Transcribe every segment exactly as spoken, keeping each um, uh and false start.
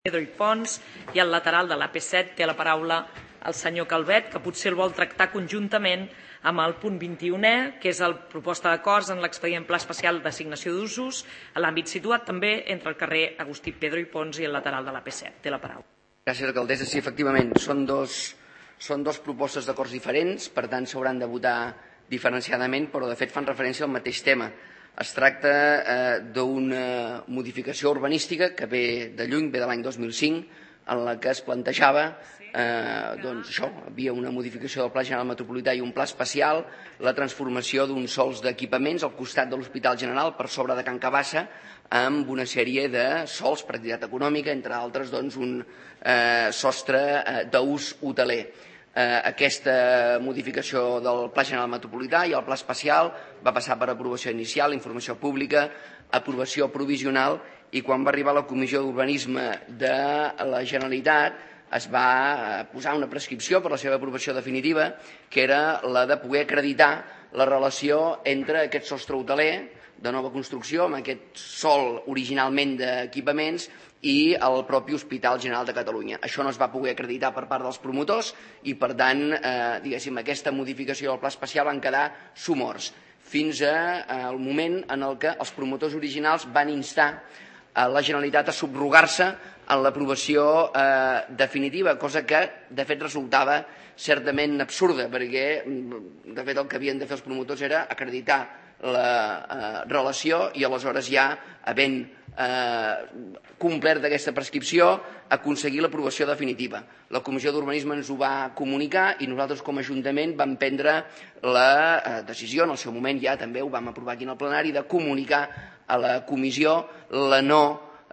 Pedro i Pons, i al lateral de l'A P set té la paraula el senyor Calvet, que potser el vol tractar conjuntament amb el punt vint-i-unè, que és la proposta d'acords en l'expedient Pla Especial d'Assignació d'Usos a l'àmbit situat també entre el carrer Agustí Pedro i Pons i el lateral de l'A P set. Té la paraula. Gràcies, alcaldessa. Sí, efectivament, són dos, són dos propostes d'acords diferents, per tant s'hauran de votar diferenciadament, però de fet fan referència al mateix tema. Es tracta eh, d'una modificació urbanística que ve de lluny, ve de l'any dos mil cinc, en la que es plantejava eh, doncs això, havia una modificació del Pla General Metropolità i un pla especial, la transformació d'uns sols d'equipaments al costat de l'Hospital General per sobre de Can Cabassa, amb una sèrie de sols per activitat econòmica, entre altres doncs, un eh, sostre eh, d'ús hoteler. Eh, aquesta modificació del Pla General Metropolità i el Pla Especial va passar per aprovació inicial, informació pública, aprovació provisional, i quan va arribar a la Comissió d'Urbanisme de la Generalitat es va posar una prescripció per la seva aprovació definitiva, que era la de poder acreditar la relació entre aquest sostre hoteler de nova construcció, amb aquest sòl originalment d'equipaments, i el propi Hospital General de Catalunya. Això no es va poder acreditar per part dels promotors i, per tant, eh, diguéssim, aquesta modificació del Pla Especial van quedar somorts, fins al moment en el que els promotors originals van instar a la Generalitat a subrogar-se en l'aprovació eh, definitiva, cosa que, de fet, resultava certament absurda, perquè, de fet, el que havien de fer els promotors era acreditar la eh, relació i, aleshores, ja, havent eh, complert aquesta prescripció, aconseguir l'aprovació definitiva. La Comissió d'Urbanisme ens ho va comunicar i nosaltres, com a Ajuntament, vam prendre la eh, decisió, en el seu moment ja també ho vam aprovar aquí en el plenari, de comunicar a la comissió la no,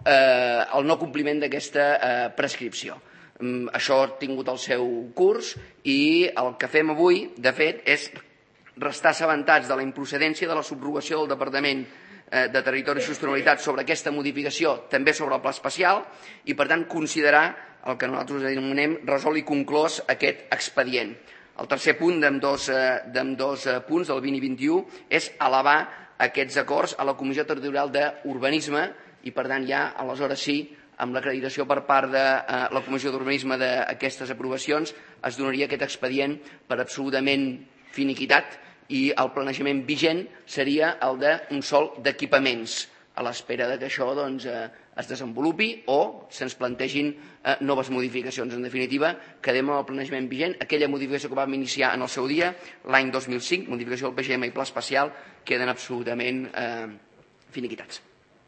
eh, el no compliment d'aquesta eh, prescripció. Mm, això ha tingut el seu curs i el que fem avui, de fet, és restar assabentats de la improcedència de la subrogació del Departament de Territori i Sostenibilitat sobre aquesta modificació, també sobre el Pla Especial, i, per tant, considerar el que nosaltres anomenem resolt i conclòs aquest expedient. El tercer punt d'ambdós dos punts, del vint i vint-i-u, és elevar aquests acords a la Comissió Territorial d'Urbanisme i, per tant, ja, aleshores sí, amb l'acreditació per part de la Comissió d'Urbanisme d'aquestes aprovacions, es donaria aquest expedient per absolutament finiquitat, i el planejament vigent seria el d'un sol d'equipaments, a l'espera que això doncs, es desenvolupi o se'ns plantegin noves modificacions. En definitiva, quedem amb el planejament vigent. Aquella modificació que vam iniciar en el seu dia, l'any dos mil cinc, modificació del P G M i Pla Especial, queden absolutament eh, finiquitats.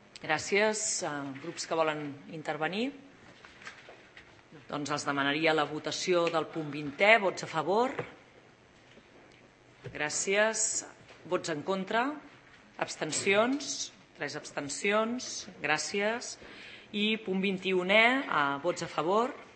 Gràcies. Grups que volen intervenir? Doncs els demanaria la votació del punt vintè. Vots a favor? Gràcies. Vots en contra? Abstencions? Tres abstencions. Gràcies. I punt vint-i-unè, vots a favor?